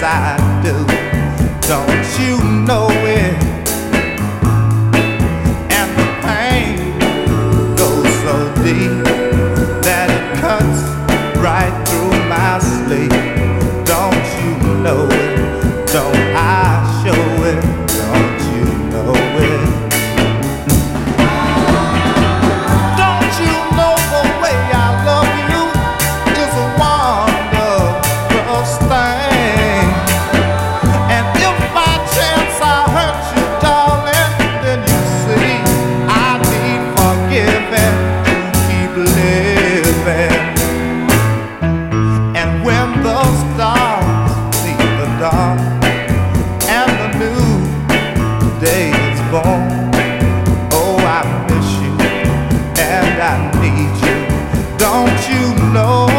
I do. Don't you know it? And the pain goes so deep that it cuts right through my sleep. Don't you know it? Don't I show it? Don't you know it? Don't you know the way I love you is a wonderful thing? And if by chance I hurt you, darling, then you see I need forgiving to keep living. And when the stars see the dark and the new day is born, oh, I miss you and I need you. Don't you know?